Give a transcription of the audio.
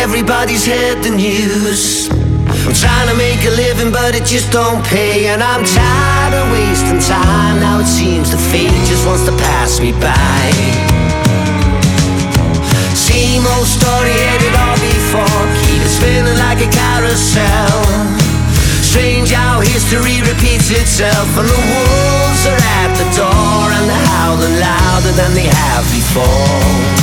everybody's heard the news. I'm trying to make a living but it just don't pay, and I'm tired of wasting time. Now it seems the fate just wants to pass me by. Same old story, heard it all before. Keep it spinning like a carousel. Strange how history repeats itself, and the wolves are at the door and they're howling louder than they have before.